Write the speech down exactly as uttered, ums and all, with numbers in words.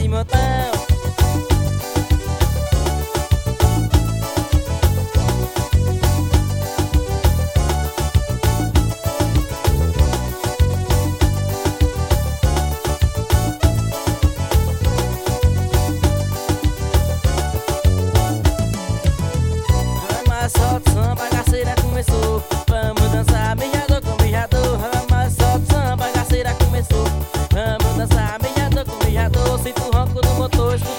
de montão. Solta o samba, bagaceira começou. Vamos dançar, mijador com mijador. Vamos, solta o samba, bagaceira começou. Vamos dançar, mijador com mijador. Sinto o ronco do motor.